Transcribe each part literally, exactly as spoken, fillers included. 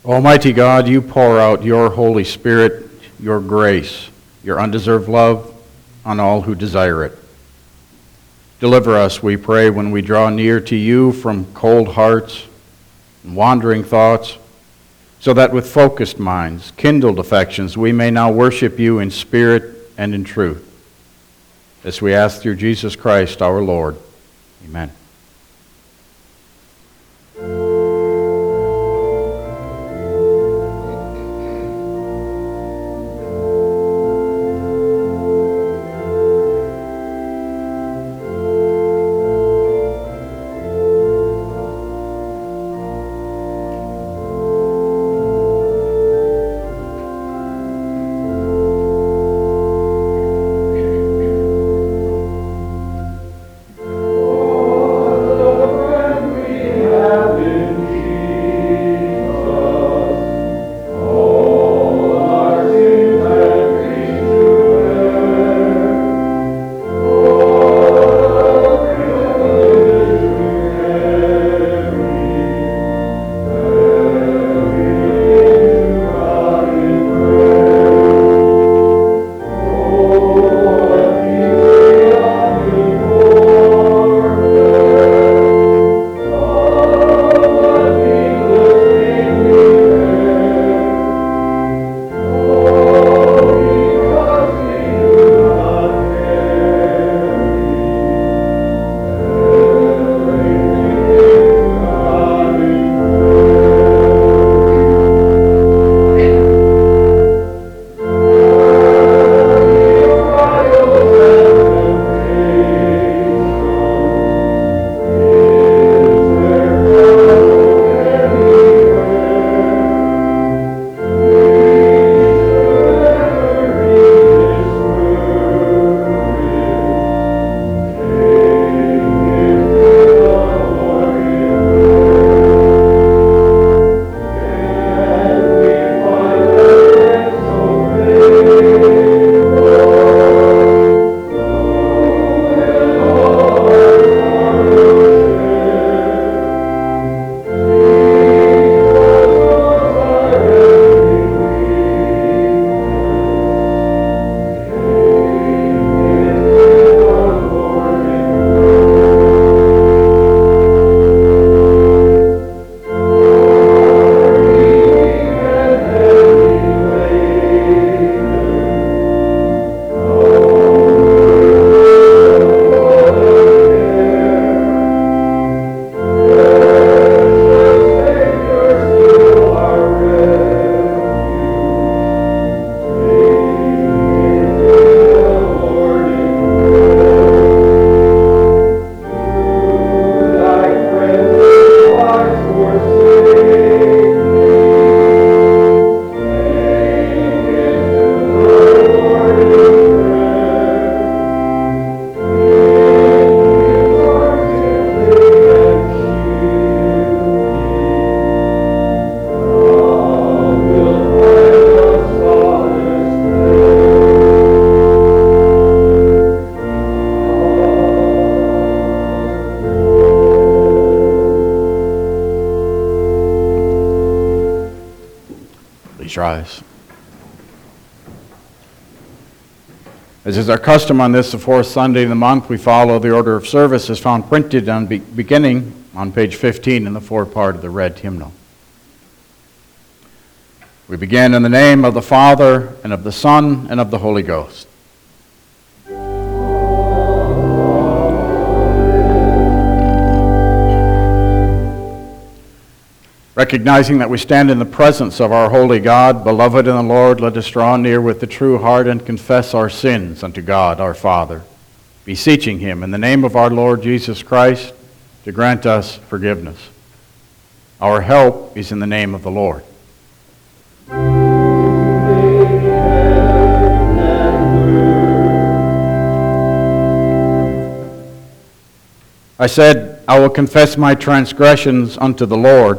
Almighty God, you pour out your Holy Spirit, your grace, your undeserved love on all who desire it. Deliver us, we pray, when we draw near to you from cold hearts and wandering thoughts, so that with focused minds, kindled affections, we may now worship you in spirit and in truth. As we ask through Jesus Christ our Lord. Amen. Rise. As is our custom on this, the fourth Sunday in the month, we follow the order of service as found printed on be- beginning on page fifteen in the forepart of the red hymnal. We begin in the name of the Father, and of the Son, and of the Holy Ghost. Recognizing that we stand in the presence of our holy God, beloved in the Lord, let us draw near with the true heart and confess our sins unto God our Father, beseeching him in the name of our Lord Jesus Christ to grant us forgiveness. Our help is in the name of the Lord. I said, I will confess my transgressions unto the Lord.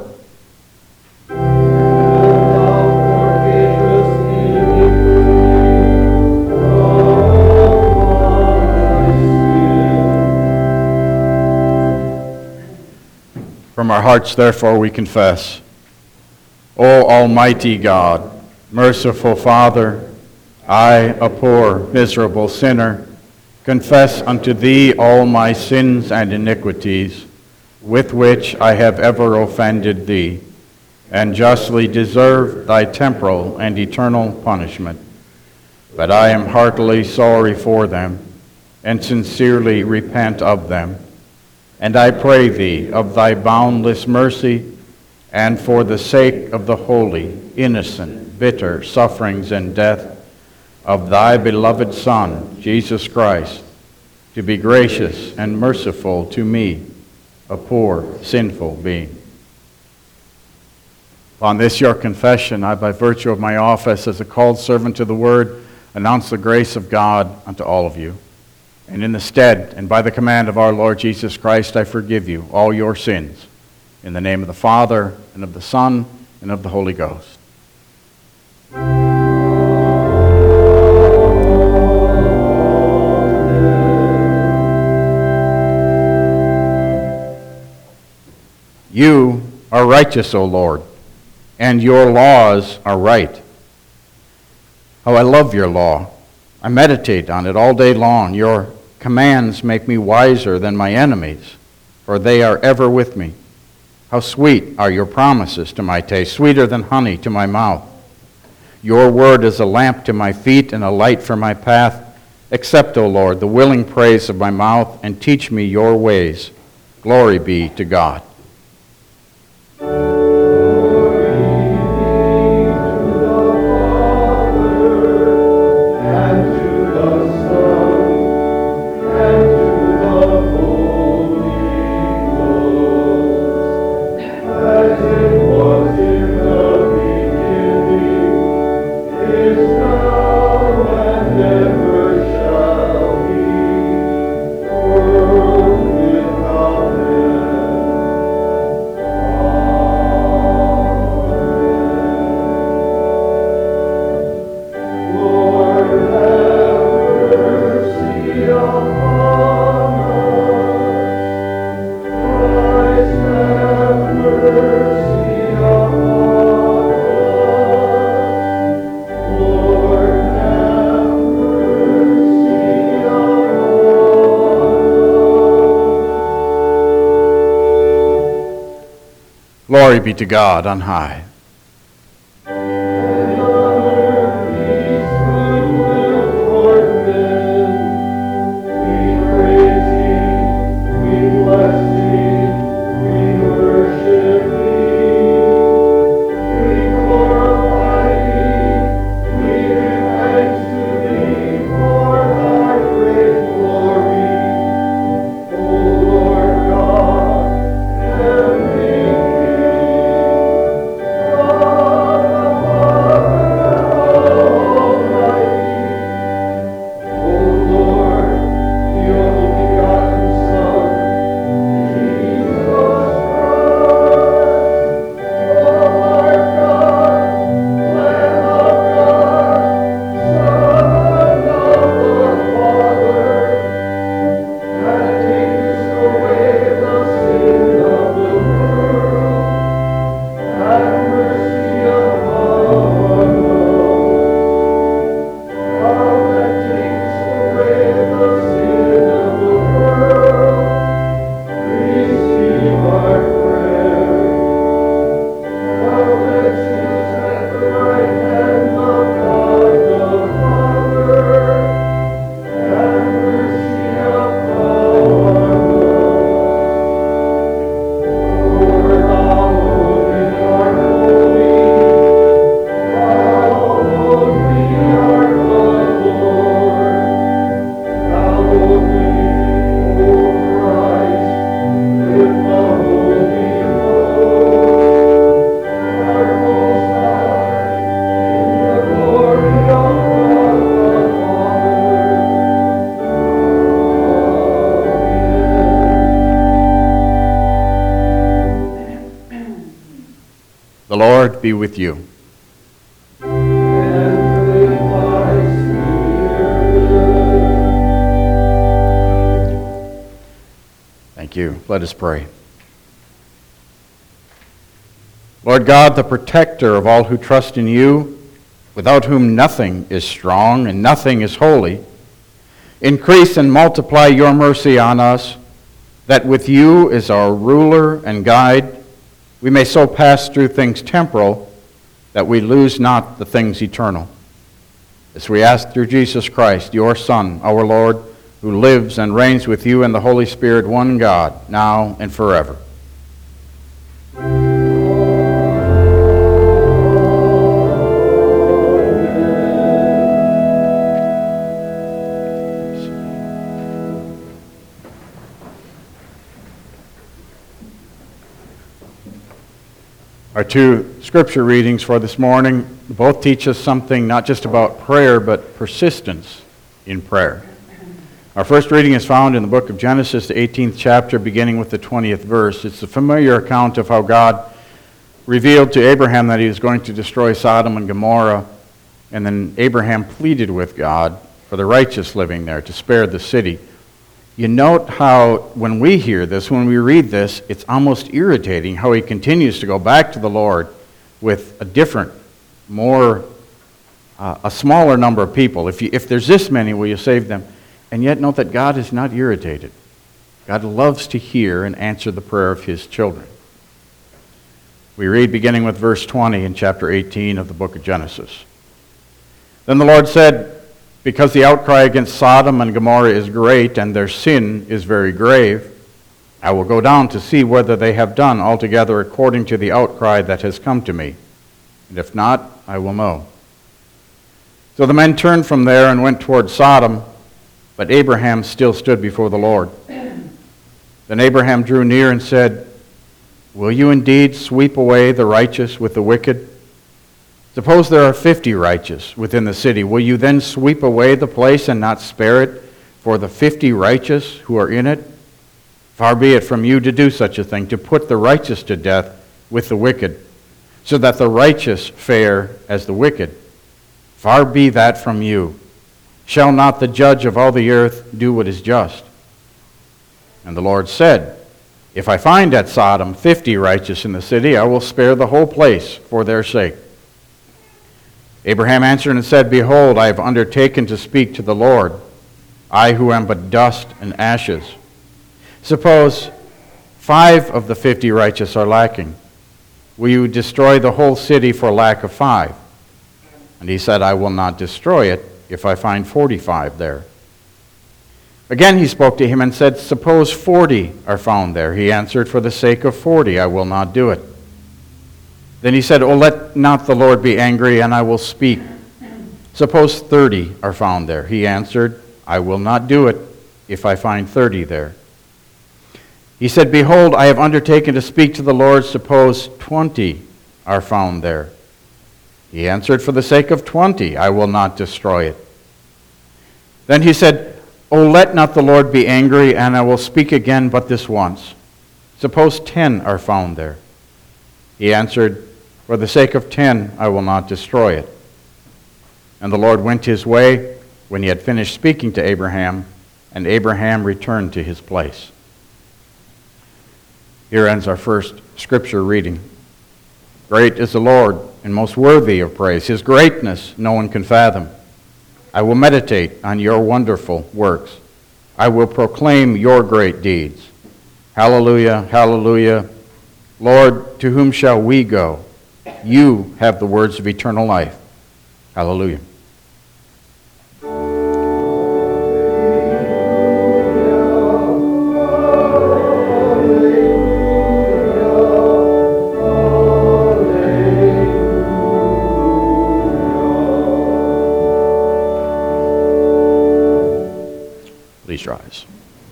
From our hearts, therefore, we confess, O Almighty God, merciful Father, I, a poor, miserable sinner, confess unto Thee all my sins and iniquities, with which I have ever offended Thee, and justly deserve Thy temporal and eternal punishment. But I am heartily sorry for them, and sincerely repent of them. And I pray Thee of Thy boundless mercy, and for the sake of the holy, innocent, bitter sufferings and death of Thy beloved Son, Jesus Christ, to be gracious and merciful to me, a poor, sinful being. Upon this your confession, I, by virtue of my office as a called servant to the Word, announce the grace of God unto all of you. And in the stead and by the command of our Lord Jesus Christ, I forgive you all your sins. In the name of the Father, and of the Son, and of the Holy Ghost. You are righteous, O Lord, and your laws are right. How I love your law. I meditate on it all day long. Your commands make me wiser than my enemies, for they are ever with me. How sweet are your promises to my taste, sweeter than honey to my mouth. Your word is a lamp to my feet and a light for my path. Accept, O Lord, the willing praise of my mouth, and teach me your ways. Glory be to God. Glory be to God on high. The Lord be with you. And with thy spirit. Thank you. Let us pray. Lord God, the protector of all who trust in you, without whom nothing is strong and nothing is holy, increase and multiply your mercy on us, that with you as our ruler and guide, we may so pass through things temporal that we lose not the things eternal. As we ask through Jesus Christ, your Son, our Lord, who lives and reigns with you and the Holy Spirit, one God, now and forever. Our two scripture readings for this morning both teach us something not just about prayer, but persistence in prayer. Our first reading is found in the book of Genesis, the eighteenth chapter, beginning with the twentieth verse. It's a familiar account of how God revealed to Abraham that he was going to destroy Sodom and Gomorrah, and then Abraham pleaded with God for the righteous living there to spare the city. You note how when we hear this, when we read this, it's almost irritating how he continues to go back to the Lord with a different, more, uh, a smaller number of people. If, you, if there's this many, will you save them? And yet note that God is not irritated. God loves to hear and answer the prayer of his children. We read beginning with verse twenty in chapter eighteen of the book of Genesis. Then the Lord said, because the outcry against Sodom and Gomorrah is great, and their sin is very grave, I will go down to see whether they have done altogether according to the outcry that has come to me. And if not, I will know. So the men turned from there and went toward Sodom, but Abraham still stood before the Lord. Then Abraham drew near and said, will you indeed sweep away the righteous with the wicked? Suppose there are fifty righteous within the city. Will you then sweep away the place and not spare it for the fifty righteous who are in it? Far be it from you to do such a thing, to put the righteous to death with the wicked, so that the righteous fare as the wicked. Far be that from you. Shall not the judge of all the earth do what is just? And the Lord said, if I find at Sodom fifty righteous in the city, I will spare the whole place for their sake. Abraham answered and said, behold, I have undertaken to speak to the Lord, I who am but dust and ashes. Suppose five of the fifty righteous are lacking. Will you destroy the whole city for lack of five? And he said, I will not destroy it if I find forty-five there. Again he spoke to him and said, suppose forty are found there. He answered, for the sake of forty I will not do it. Then he said, oh, let not the Lord be angry, and I will speak. Suppose thirty are found there. He answered, I will not do it if I find thirty there. He said, behold, I have undertaken to speak to the Lord. Suppose twenty are found there. He answered, for the sake of twenty, I will not destroy it. Then he said, oh, let not the Lord be angry, and I will speak again but this once. Suppose ten are found there. He answered, for the sake of ten, I will not destroy it. And the Lord went his way when he had finished speaking to Abraham, and Abraham returned to his place. Here ends our first scripture reading. Great is the Lord, and most worthy of praise. His greatness no one can fathom. I will meditate on your wonderful works. I will proclaim your great deeds. Hallelujah, hallelujah. Lord, to whom shall we go? You have the words of eternal life. Hallelujah. Please rise.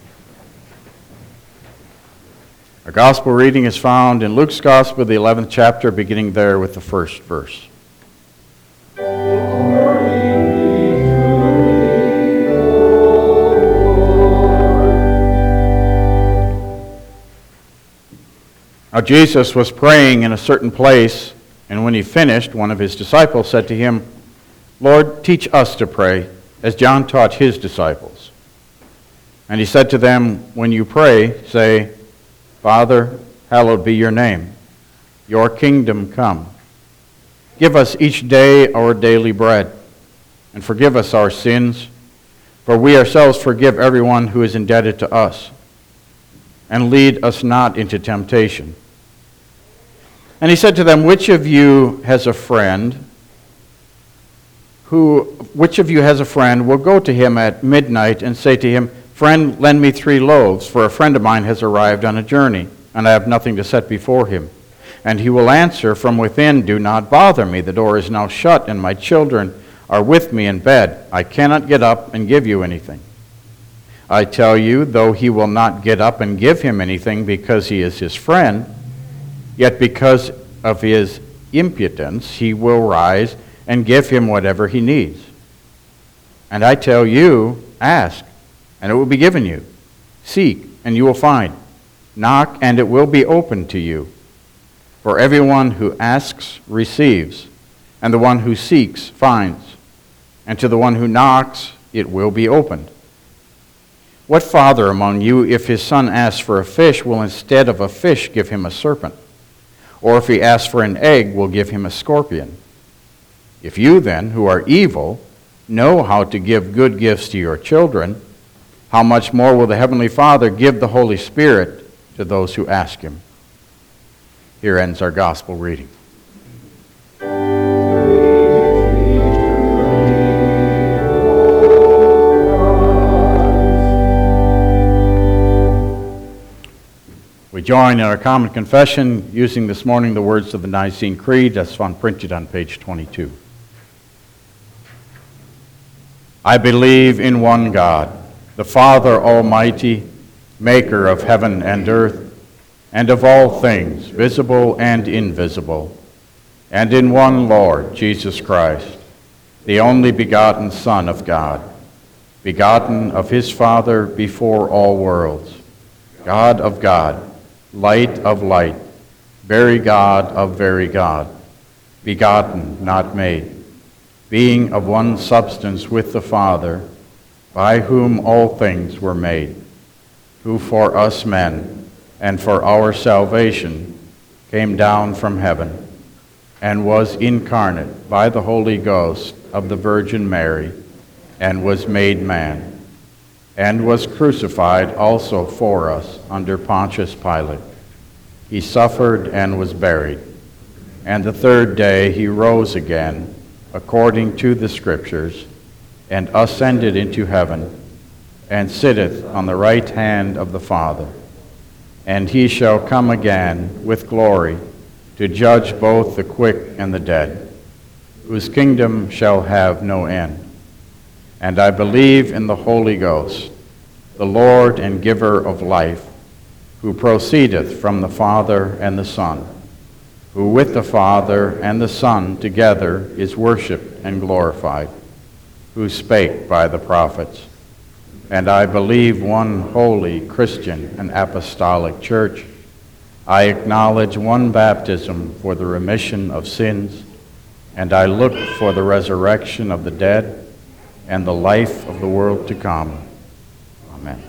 Our gospel reading is found in Luke's Gospel, the eleventh chapter, beginning there with the first verse. Now Jesus was praying in a certain place, and when he finished, one of his disciples said to him, Lord, teach us to pray, as John taught his disciples. And he said to them, when you pray, say, Father, hallowed be your name. your kingdom come. Give us each day our daily bread, and forgive us our sins, for we ourselves forgive everyone who is indebted to us. And lead us not into temptation. And he said to them, Which of you has a friend who, which of you has a friend will go to him at midnight and say to him, Friend, lend me three loaves, for a friend of mine has arrived on a journey, and I have nothing to set before him. And he will answer from within, Do not bother me, the door is now shut, and my children are with me in bed. I cannot get up and give you anything. I tell you, though he will not get up and give him anything because he is his friend, yet because of his impudence he will rise and give him whatever he needs. And I tell you, ask, and it will be given you. Seek, and you will find. Knock, and it will be opened to you. For everyone who asks receives, and the one who seeks finds, and to the one who knocks it will be opened. What father among you, if his son asks for a fish, will instead of a fish give him a serpent? Or if he asks for an egg, will give him a scorpion? If you then, who are evil, know how to give good gifts to your children, how much more will the Heavenly Father give the Holy Spirit to those who ask him? Here ends our gospel reading. We join in our common confession using this morning the words of the Nicene Creed as found printed on page twenty-two. I believe in one God, the Father Almighty, maker of heaven and earth, and of all things, visible and invisible, and in one Lord, Jesus Christ, the only begotten Son of God, begotten of his Father before all worlds, God of God, light of light, very God of very God, begotten, not made, being of one substance with the Father, by whom all things were made, who for us men and for our salvation came down from heaven, and was incarnate by the Holy Ghost of the Virgin Mary, and was made man, and was crucified also for us under Pontius Pilate. He suffered and was buried, and the third day he rose again, according to the Scriptures, and ascended into heaven, and sitteth on the right hand of the Father. And he shall come again with glory to judge both the quick and the dead, whose kingdom shall have no end. And I believe in the Holy Ghost, the Lord and giver of life, who proceedeth from the Father and the Son, who with the Father and the Son together is worshipped and glorified, who spake by the prophets. And I believe one holy, Christian, and apostolic church. I acknowledge one baptism for the remission of sins, and I look for the resurrection of the dead and the life of the world to come. Amen.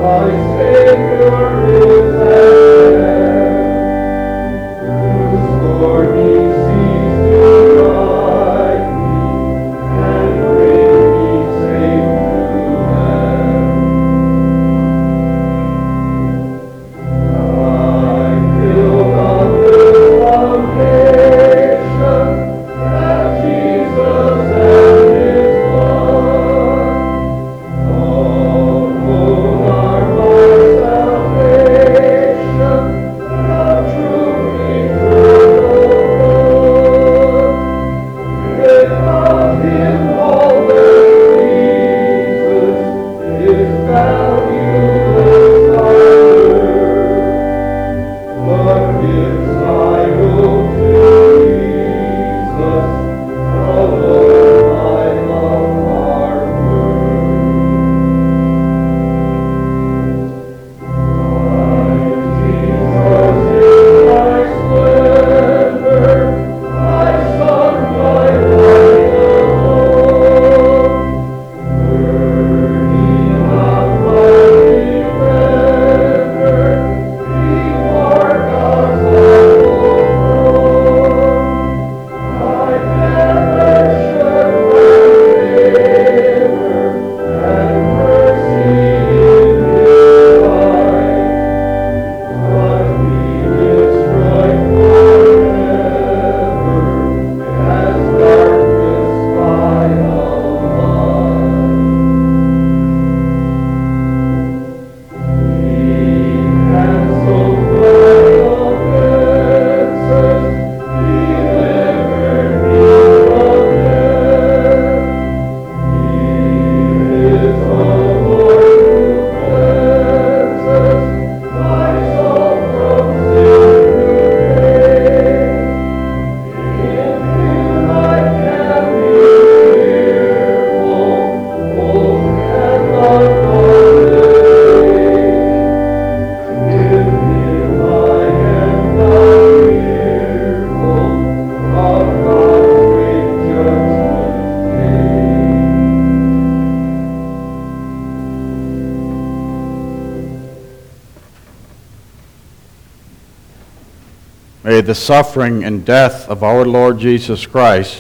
May the suffering and death of our Lord Jesus Christ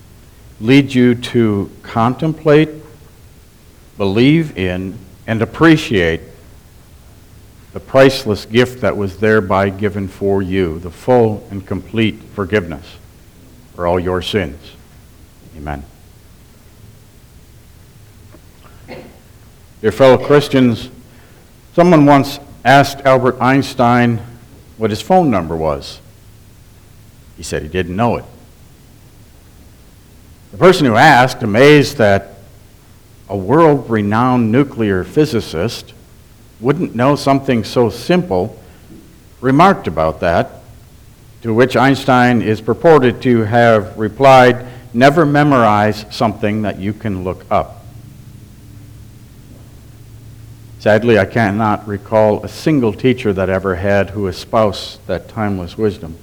lead you to contemplate, believe in, and appreciate the priceless gift that was thereby given for you, the full and complete forgiveness for all your sins. Amen. Dear fellow Christians, someone once asked Albert Einstein what his phone number was. He said he didn't know it. The person who asked, amazed that a world-renowned nuclear physicist wouldn't know something so simple, remarked about that, to which Einstein is purported to have replied, "Never memorize something that you can look up." Sadly, I cannot recall a single teacher that ever had who espoused that timeless wisdom.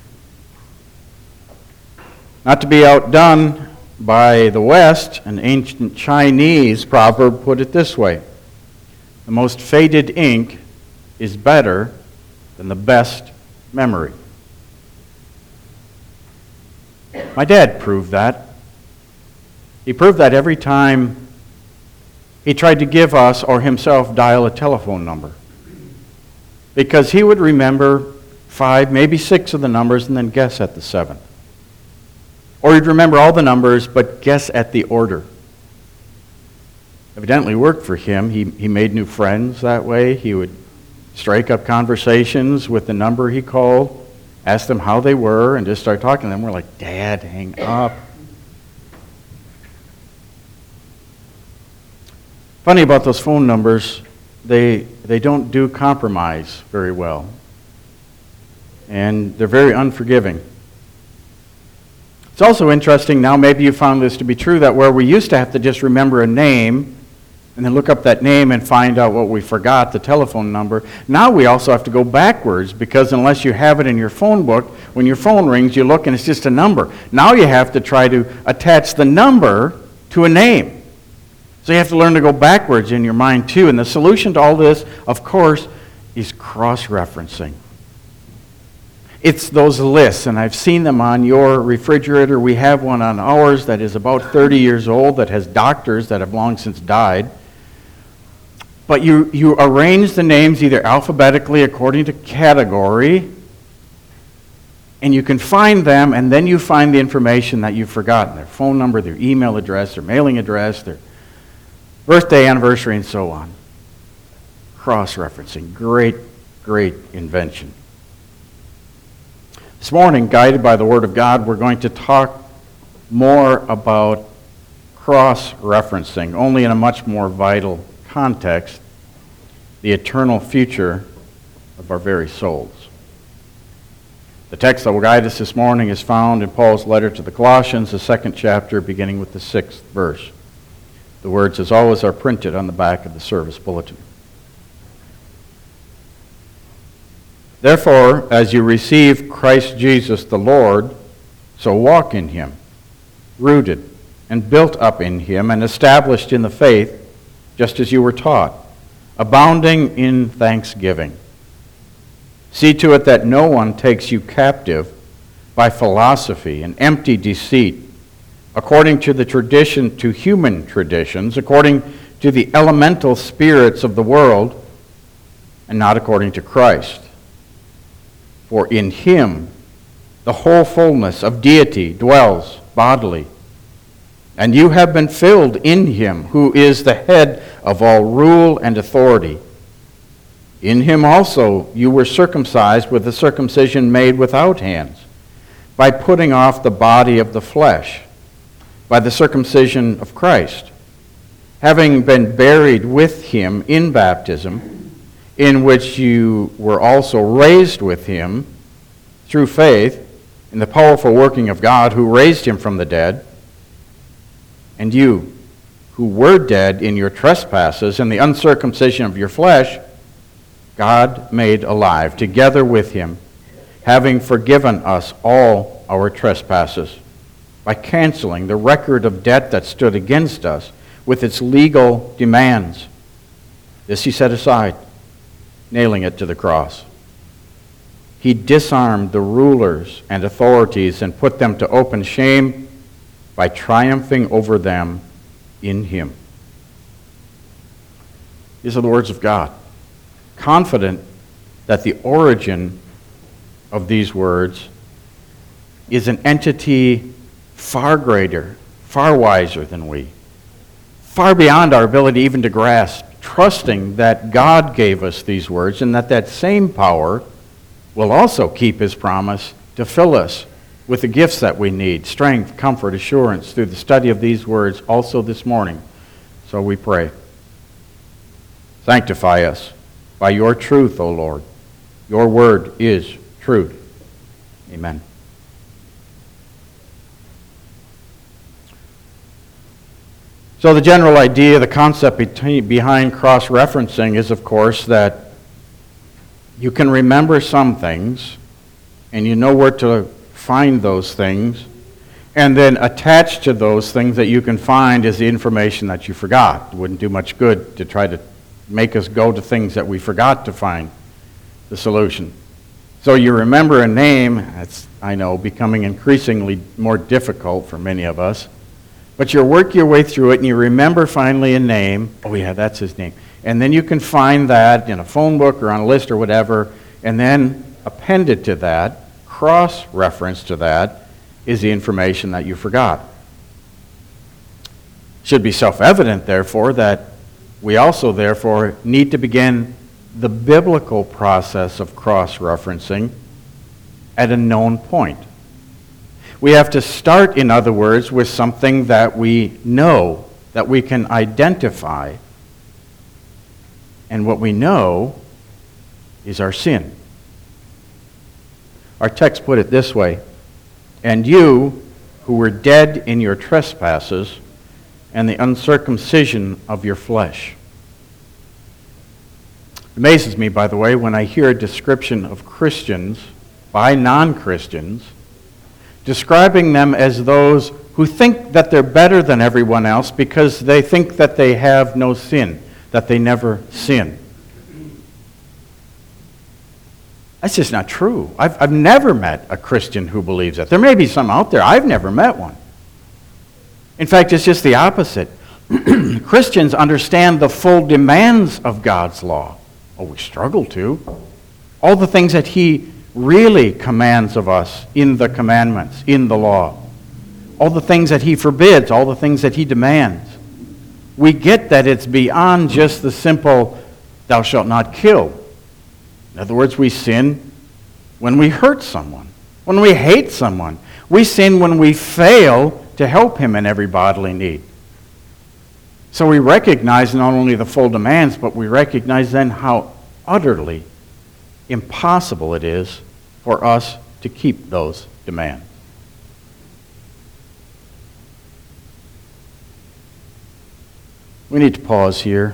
Not to be outdone by the West, an ancient Chinese proverb put it this way: the most faded ink is better than the best memory. My dad proved that. He proved that every time he tried to give us or himself dial a telephone number, because he would remember five, maybe six of the numbers and then guess at the seventh. Or he'd remember all the numbers but guess at the order. Evidently worked for him. He, he made new friends that way. He would strike up conversations with the number he called, ask them how they were, and just start talking to them. We're like, "Dad, hang up." Funny about those phone numbers, they they don't do compromise very well. And they're very unforgiving. It's also interesting now, maybe you found this to be true, that where we used to have to just remember a name and then look up that name and find out what we forgot, the telephone number, now we also have to go backwards, because unless you have it in your phone book, when your phone rings, you look and it's just a number. Now you have to try to attach the number to a name. So you have to learn to go backwards in your mind too. And the solution to all this, of course, is cross-referencing. It's those lists, and I've seen them on your refrigerator. We have one on ours that is about thirty years old that has doctors that have long since died. But you, you arrange the names either alphabetically according to category, and you can find them, and then you find the information that you've forgotten, their phone number, their email address, their mailing address, their birthday, anniversary, and so on. Cross-referencing. Great, great invention. This morning, guided by the Word of God, we're going to talk more about cross-referencing, only in a much more vital context, the eternal future of our very souls. The text that will guide us this morning is found in Paul's letter to the Colossians, the second chapter, beginning with the sixth verse. The words, as always, are printed on the back of the service bulletin. Therefore, as you receive Christ Jesus the Lord, so walk in him, rooted and built up in him and established in the faith, just as you were taught, abounding in thanksgiving. See to it that no one takes you captive by philosophy and empty deceit, according to the tradition, to human traditions, according to the elemental spirits of the world, and not according to Christ. For in him the whole fullness of deity dwells bodily, and you have been filled in him, who is the head of all rule and authority. In him also you were circumcised with a circumcision made without hands, by putting off the body of the flesh, by the circumcision of Christ, having been buried with him in baptism, in which you were also raised with him through faith in the powerful working of God who raised him from the dead. And you, who were dead in your trespasses and the uncircumcision of your flesh, God made alive together with him, having forgiven us all our trespasses, by canceling the record of debt that stood against us with its legal demands. This he set aside, nailing it to the cross. He disarmed the rulers and authorities and put them to open shame by triumphing over them in him. These are the words of God. Confident that the origin of these words is an entity far greater, far wiser than we, far beyond our ability even to grasp, trusting that God gave us these words and that that same power will also keep his promise to fill us with the gifts that we need, strength, comfort, assurance, through the study of these words also this morning. So we pray. Sanctify us by your truth, O Lord. Your word is truth. Amen. So the general idea, the concept behind cross-referencing is, of course, that you can remember some things, and you know where to find those things, and then attached to those things that you can find is the information that you forgot. It wouldn't do much good to try to make us go to things that we forgot to find the solution. So you remember a name, that's, I know, becoming increasingly more difficult for many of us, but you work your way through it and you remember finally a name. Oh yeah, that's his name. And then you can find that in a phone book or on a list or whatever, and then appended to that, cross-reference to that, is the information that you forgot. It should be self-evident, therefore, that we also, therefore, need to begin the biblical process of cross-referencing at a known point. We have to start, in other words, with something that we know, that we can identify. And what we know is our sin. Our text put it this way, and you, who were dead in your trespasses and the uncircumcision of your flesh. It amazes me, by the way, when I hear a description of Christians by non-Christians, describing them as those who think that they're better than everyone else because they think that they have no sin, that they never sin. That's just not true. I've, I've never met a Christian who believes that. There may be some out there. I've never met one. In fact, it's just the opposite. Christians understand the full demands of God's law. Oh, we struggle to. All the things that He really commands of us in the commandments, in the law. All the things that He forbids, all the things that He demands. We get that it's beyond just the simple, thou shalt not kill. In other words, we sin when we hurt someone, when we hate someone. We sin when we fail to help him in every bodily need. So we recognize not only the full demands, but we recognize then how utterly impossible it is for us to keep those demands. We need to pause here,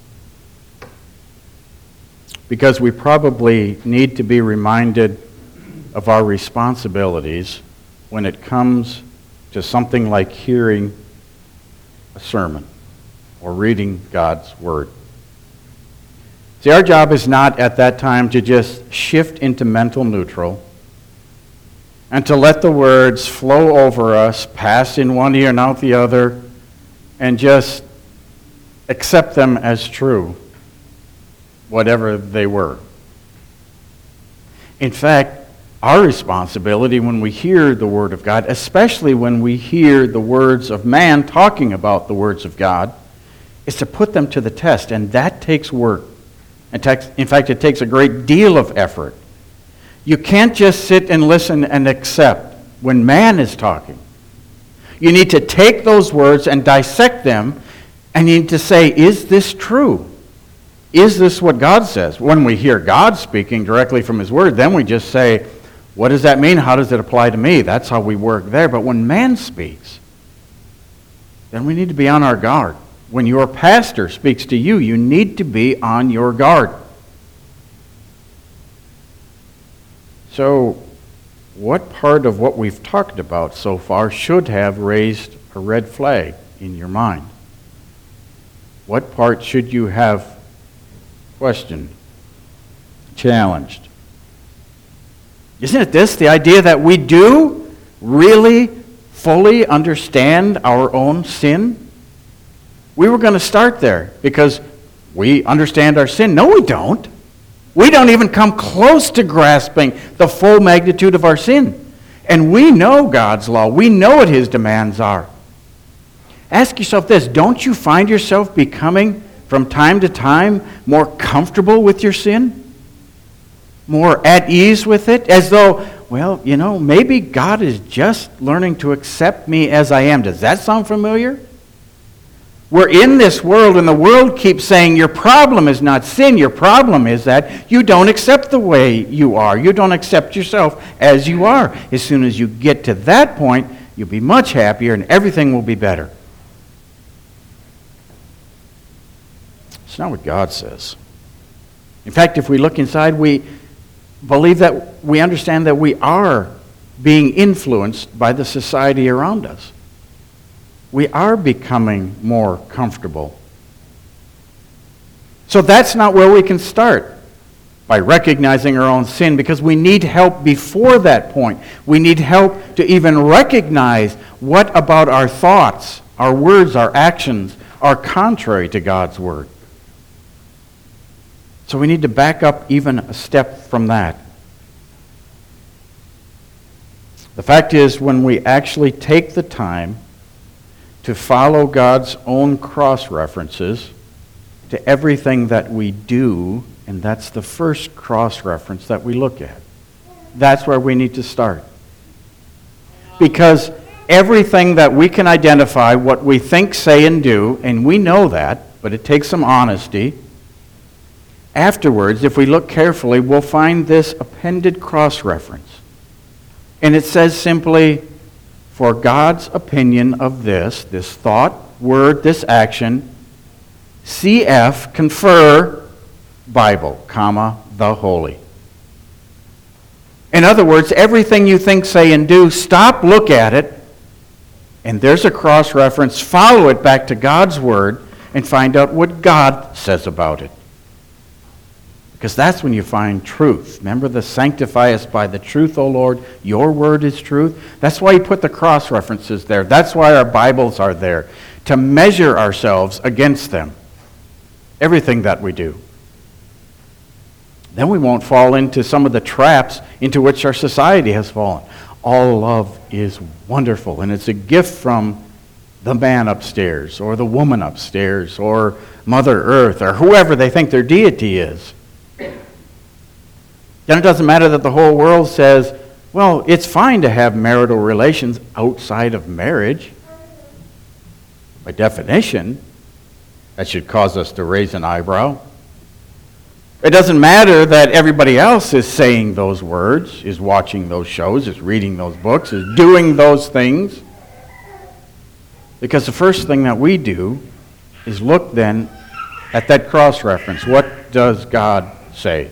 because we probably need to be reminded of our responsibilities when it comes to something like hearing a sermon or reading God's Word. See, our job is not at that time to just shift into mental neutral and to let the words flow over us, pass in one ear and out the other, and just accept them as true, whatever they were. In fact, our responsibility when we hear the Word of God, especially when we hear the words of man talking about the words of God, is to put them to the test, and that takes work. In fact, it takes a great deal of effort. You can't just sit and listen and accept when man is talking. You need to take those words and dissect them, and you need to say, is this true? Is this what God says? When we hear God speaking directly from His Word, then we just say, what does that mean? How does it apply to me? That's how we work there. But when man speaks, then we need to be on our guard. When your pastor speaks to you, you need to be on your guard. So, what part of what we've talked about so far should have raised a red flag in your mind? What part should you have questioned, challenged? Isn't it this, the idea that we do really fully understand our own sin? We were going to start there because we understand our sin. No, we don't. We don't even come close to grasping the full magnitude of our sin. And we know God's law. We know what His demands are. Ask yourself this, don't you find yourself becoming, from time to time, more comfortable with your sin? More at ease with it? As though, well, you know, maybe God is just learning to accept me as I am. Does that sound familiar? We're in this world, and the world keeps saying your problem is not sin. Your problem is that you don't accept the way you are. You don't accept yourself as you are. As soon as you get to that point, you'll be much happier and everything will be better. It's not what God says. In fact, if we look inside, we believe that we understand that we are being influenced by the society around us. We are becoming more comfortable. So that's not where we can start, by recognizing our own sin, because we need help before that point. We need help to even recognize what about our thoughts, our words, our actions are contrary to God's Word. So we need to back up even a step from that. The fact is, when we actually take the time to follow God's own cross-references to everything that we do, and that's the first cross-reference that we look at. That's where we need to start. Because everything that we can identify, what we think, say, and do, and we know that, but it takes some honesty. Afterwards, if we look carefully, we'll find this appended cross-reference. And it says simply, for God's opinion of this, this thought, word, this action, C F, confer, Bible, comma, the Holy. In other words, everything you think, say, and do, stop, look at it, and there's a cross-reference, follow it back to God's Word and find out what God says about it. Because that's when you find truth. Remember the sanctify us by the truth, O Lord. Your word is truth. That's why you put the cross-references there. That's why our Bibles are there, to measure ourselves against them. Everything that we do. Then we won't fall into some of the traps into which our society has fallen. All love is wonderful, and it's a gift from the man upstairs, or the woman upstairs, or Mother Earth, or whoever they think their deity is. Then it doesn't matter that the whole world says, well, it's fine to have marital relations outside of marriage. By definition, that should cause us to raise an eyebrow. It doesn't matter that everybody else is saying those words, is watching those shows, is reading those books, is doing those things. Because the first thing that we do is look then at that cross-reference. What does God say?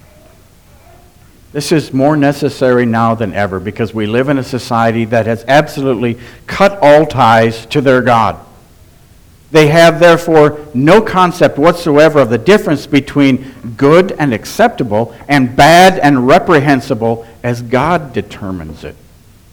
This is more necessary now than ever because we live in a society that has absolutely cut all ties to their God. They have, therefore, no concept whatsoever of the difference between good and acceptable and bad and reprehensible as God determines it.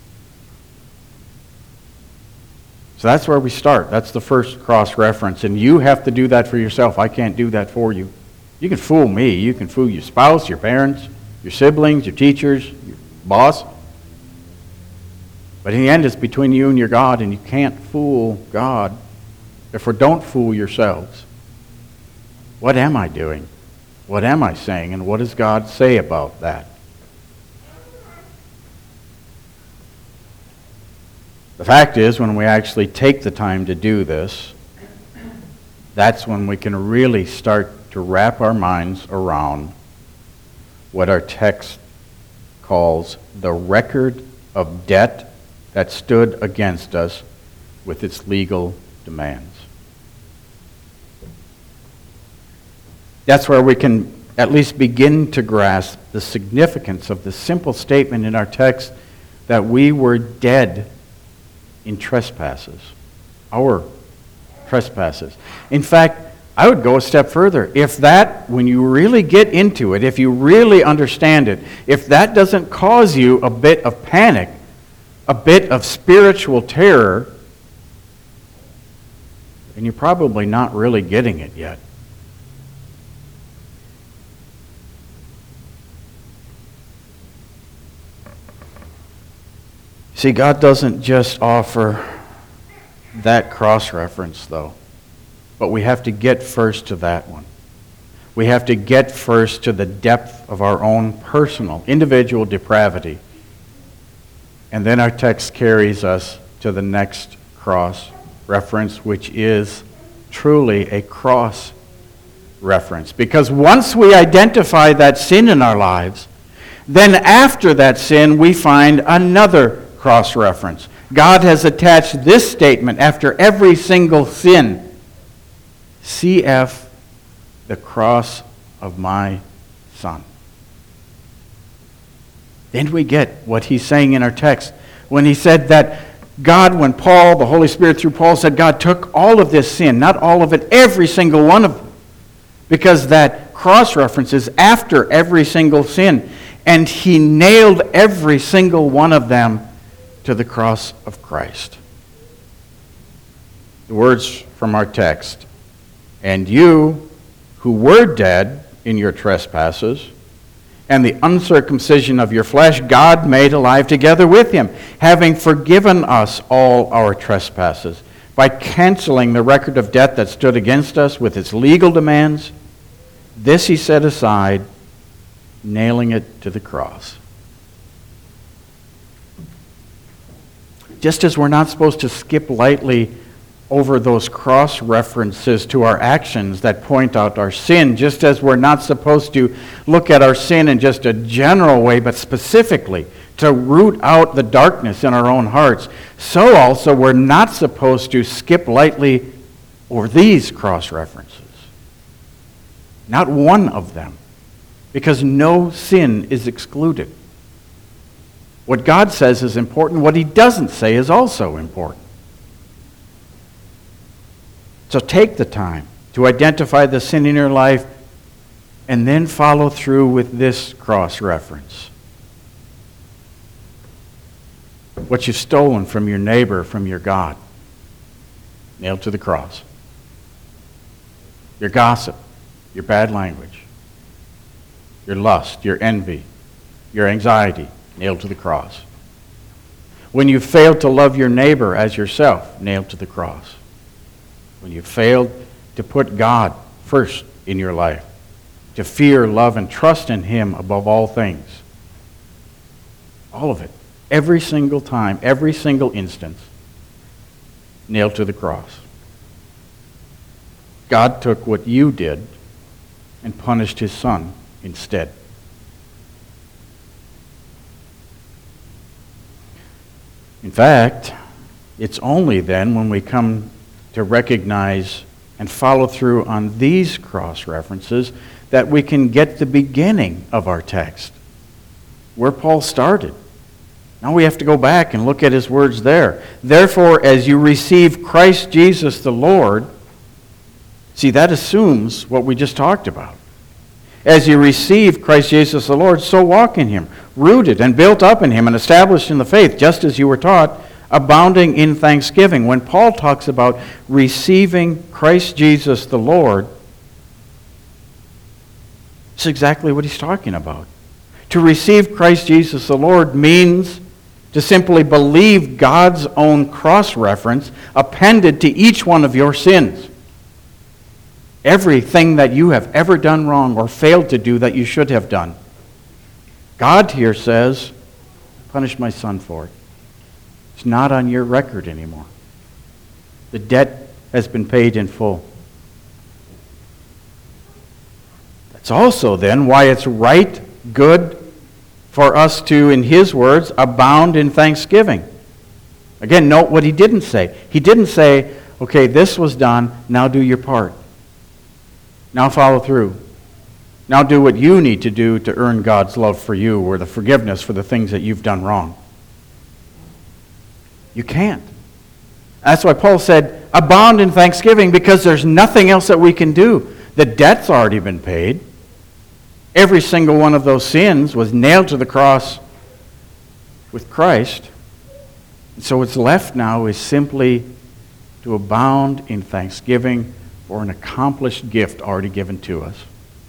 So that's where we start. That's the first cross-reference. And you have to do that for yourself. I can't do that for you. You can fool me. You can fool your spouse, your parents, your siblings, your teachers, your boss. But in the end, it's between you and your God, and you can't fool God. Therefore, don't fool yourselves. What am I doing? What am I saying? And what does God say about that? The fact is, when we actually take the time to do this, that's when we can really start to wrap our minds around what our text calls the record of debt that stood against us with its legal demands. That's where we can at least begin to grasp the significance of the simple statement in our text that we were dead in trespasses, our trespasses. In fact, I would go a step further. If that, when you really get into it, if you really understand it, if that doesn't cause you a bit of panic, a bit of spiritual terror, then you're probably not really getting it yet. See, God doesn't just offer that cross-reference, though. But we have to get first to that one. We have to get first to the depth of our own personal, individual depravity. And then our text carries us to the next cross-reference, which is truly a cross-reference. Because once we identify that sin in our lives, then after that sin we find another cross-reference. God has attached this statement after every single sin. C F, the cross of my Son. Then we get what he's saying in our text. When he said that God, when Paul, the Holy Spirit through Paul said God took all of this sin, not all of it, every single one of them. Because that cross-reference is after every single sin. And he nailed every single one of them to the cross of Christ. The words from our text, and you who were dead in your trespasses and the uncircumcision of your flesh, God made alive together with him, having forgiven us all our trespasses by canceling the record of debt that stood against us with its legal demands. This he set aside, nailing it to the cross. Just as we're not supposed to skip lightly over those cross-references to our actions that point out our sin, just as we're not supposed to look at our sin in just a general way, but specifically to root out the darkness in our own hearts, so also we're not supposed to skip lightly over these cross-references. Not one of them, because no sin is excluded. What God says is important. What he doesn't say is also important. So take the time to identify the sin in your life and then follow through with this cross reference. What you've stolen from your neighbor, from your God, nailed to the cross. Your gossip, your bad language, your lust, your envy, your anxiety, nailed to the cross. When you failed to love your neighbor as yourself, nailed to the cross. When you failed to put God first in your life, to fear, love, and trust in Him above all things. All of it. Every single time, every single instance, nailed to the cross. God took what you did and punished His Son instead. In fact, it's only then when we come to recognize and follow through on these cross references that we can get the beginning of our text, where Paul started. Now we have to go back and look at his words there. Therefore, as you receive Christ Jesus the Lord, see, that assumes what we just talked about. As you receive Christ Jesus the Lord, so walk in Him, rooted and built up in Him and established in the faith, just as you were taught, abounding in thanksgiving. When Paul talks about receiving Christ Jesus the Lord, it's exactly what he's talking about. To receive Christ Jesus the Lord means to simply believe God's own cross-reference appended to each one of your sins. Everything that you have ever done wrong or failed to do that you should have done. God here says, punish my Son for it. It's not on your record anymore. The debt has been paid in full. That's also then why it's right, good, for us to, in his words, abound in thanksgiving. Again, note what he didn't say. He didn't say, okay, this was done, now do your part. Now follow through. Now do what you need to do to earn God's love for you or the forgiveness for the things that you've done wrong. You can't. That's why Paul said, abound in thanksgiving, because there's nothing else that we can do. The debt's already been paid. Every single one of those sins was nailed to the cross with Christ. So what's left now is simply to abound in thanksgiving for an accomplished gift already given to us.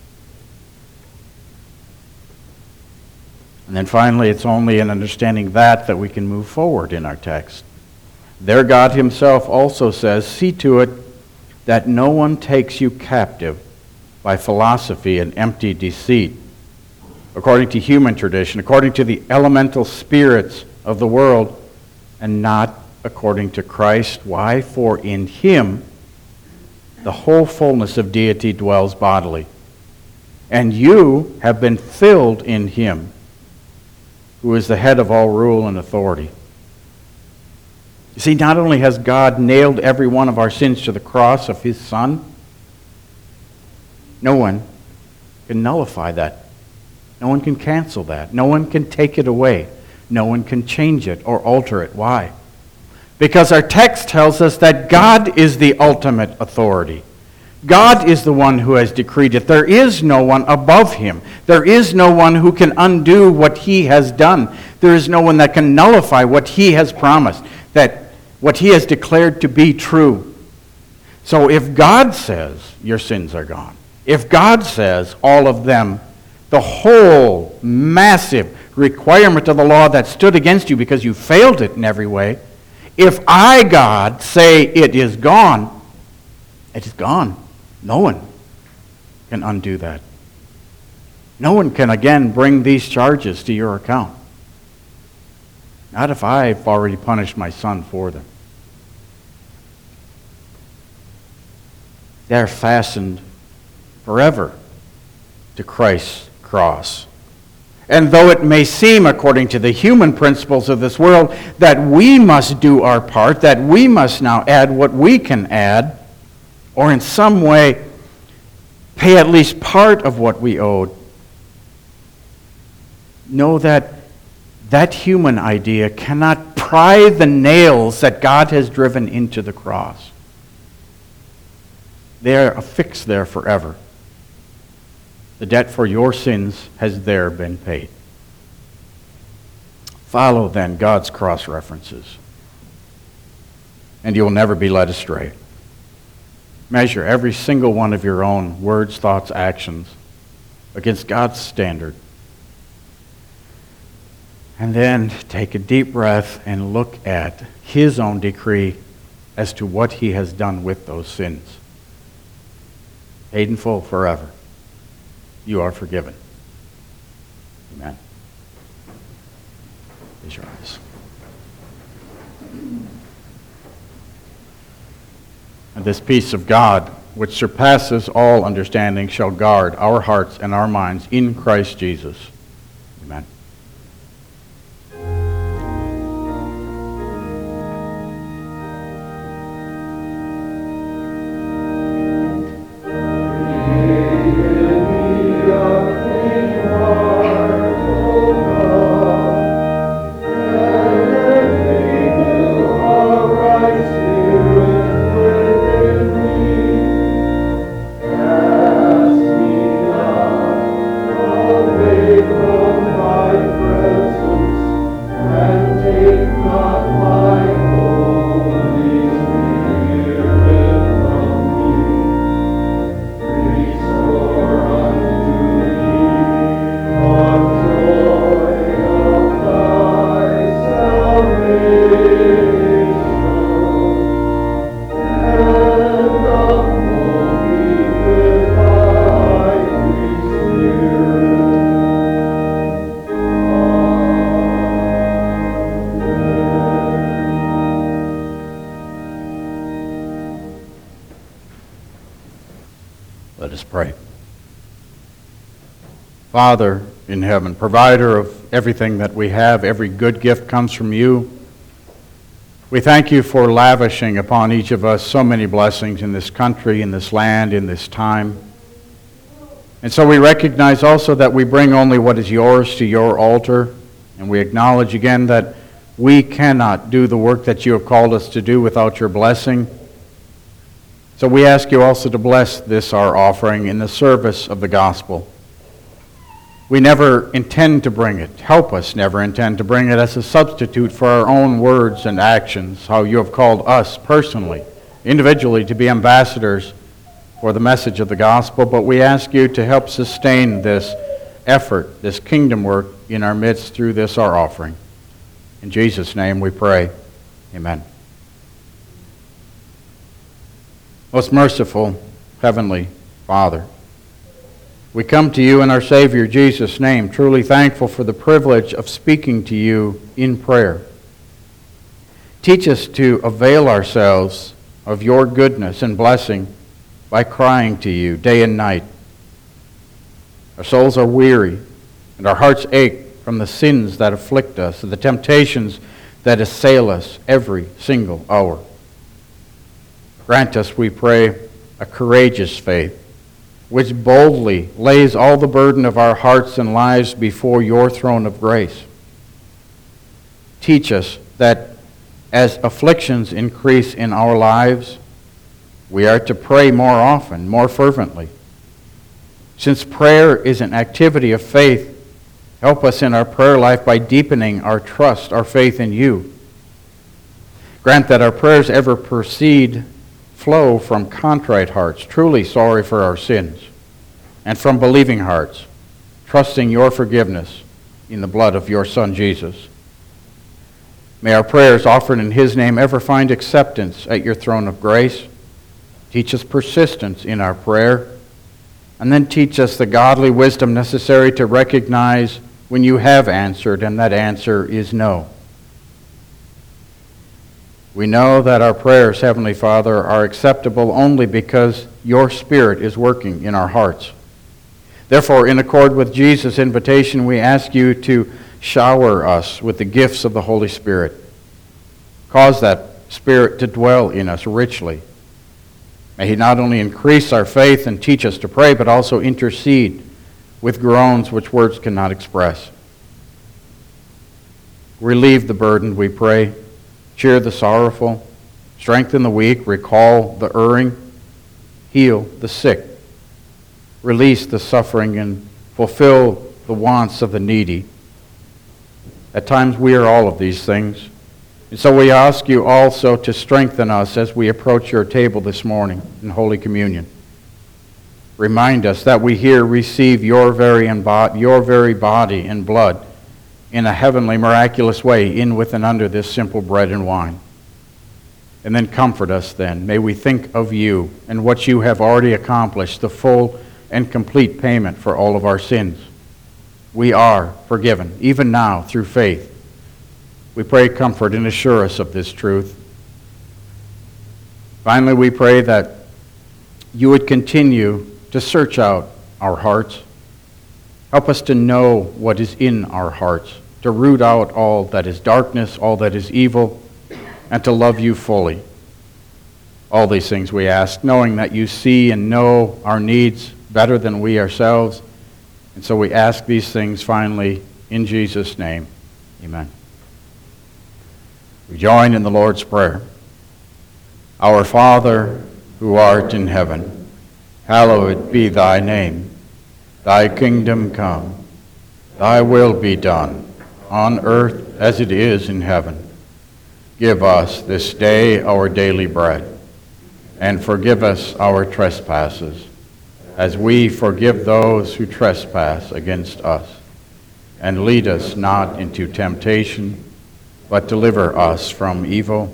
And then finally, it's only in understanding that that we can move forward in our text. There God Himself also says, see to it that no one takes you captive by philosophy and empty deceit, according to human tradition, according to the elemental spirits of the world, and not according to Christ. Why? For in Him the whole fullness of deity dwells bodily, and you have been filled in Him, who is the head of all rule and authority. You see, not only has God nailed every one of our sins to the cross of His Son, no one can nullify that. No one can cancel that. No one can take it away. No one can change it or alter it. Why? Because our text tells us that God is the ultimate authority. God is the one who has decreed it. There is no one above Him. There is no one who can undo what He has done. There is no one that can nullify what He has promised, that what He has declared to be true. So if God says your sins are gone, if God says all of them, the whole massive requirement of the law that stood against you because you failed it in every way, if I, God, say it is gone, it is gone. No one can undo that. No one can again bring these charges to your account. Not if I've already punished my Son for them. They're fastened forever to Christ's cross. And though it may seem, according to the human principles of this world, that we must do our part, that we must now add what we can add, or in some way pay at least part of what we owed, know that that human idea cannot pry the nails that God has driven into the cross. They are affixed there forever. The debt for your sins has there been paid. Follow then God's cross references, and you'll never be led astray. Measure every single one of your own words, thoughts, actions against God's standard. And then take a deep breath and look at his own decree as to what he has done with those sins. Paid in full forever. You are forgiven. Amen. Close your eyes. And this peace of God, which surpasses all understanding, shall guard our hearts and our minds in Christ Jesus. Amen. Let us pray. Father in heaven, provider of everything that we have, every good gift comes from you. We thank you for lavishing upon each of us so many blessings in this country, in this land, in this time. And so we recognize also that we bring only what is yours to your altar, and we acknowledge again that we cannot do the work that you have called us to do without your blessing. So we ask you also to bless this, our offering, in the service of the gospel. We never intend to bring it. Help us never intend to bring it as a substitute for our own words and actions, how you have called us personally, individually, to be ambassadors for the message of the gospel. But we ask you to help sustain this effort, this kingdom work in our midst through this, our offering. In Jesus' name we pray. Amen. Most merciful, heavenly Father, we come to you in our Savior Jesus' name, truly thankful for the privilege of speaking to you in prayer. Teach us to avail ourselves of your goodness and blessing by crying to you day and night. Our souls are weary, and our hearts ache from the sins that afflict us, and the temptations that assail us every single hour. Grant us, we pray, a courageous faith, which boldly lays all the burden of our hearts and lives before your throne of grace. Teach us that as afflictions increase in our lives, we are to pray more often, more fervently. Since prayer is an activity of faith, help us in our prayer life by deepening our trust, our faith in you. Grant that our prayers ever proceed flow from contrite hearts, truly sorry for our sins, and from believing hearts, trusting your forgiveness in the blood of your Son, Jesus. May our prayers offered in his name ever find acceptance at your throne of grace. Teach us persistence in our prayer, and then teach us the godly wisdom necessary to recognize when you have answered, and that answer is no. We know that our prayers, Heavenly Father, are acceptable only because your Spirit is working in our hearts. Therefore, in accord with Jesus' invitation, we ask you to shower us with the gifts of the Holy Spirit. Cause that Spirit to dwell in us richly. May he not only increase our faith and teach us to pray, but also intercede with groans which words cannot express. Relieve the burden, we pray. Cheer the sorrowful, strengthen the weak, recall the erring. heal the sick, release the suffering, and fulfill the wants of the needy. At times we are all of these things. And so we ask you also to strengthen us as we approach your table this morning in Holy Communion. Remind us that we here receive your very, embo- your very body and blood in a heavenly, miraculous way, in, with, and under this simple bread and wine. And then comfort us then. May we think of you and what you have already accomplished, the full and complete payment for all of our sins. We are forgiven, even now, through faith. We pray comfort and assure us of this truth. Finally, we pray that you would continue to search out our hearts. Help us to know what is in our hearts, to root out all that is darkness, all that is evil, and to love you fully. All these things we ask, knowing that you see and know our needs better than we ourselves. And so we ask these things finally in Jesus' name. Amen. We join in the Lord's Prayer. Our Father, who art in heaven, hallowed be thy name. Thy kingdom come. Thy will be done, on earth as it is in heaven. Give us this day our daily bread, and forgive us our trespasses, as we forgive those who trespass against us. And lead us not into temptation, but deliver us from evil.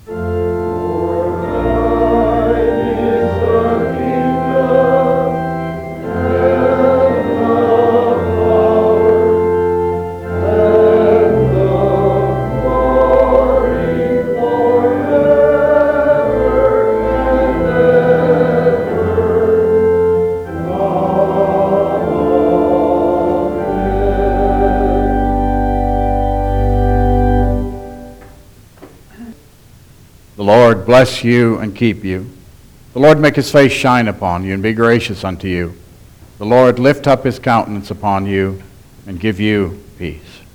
The Lord bless you and keep you. The Lord make his face shine upon you and be gracious unto you. The Lord lift up his countenance upon you and give you peace.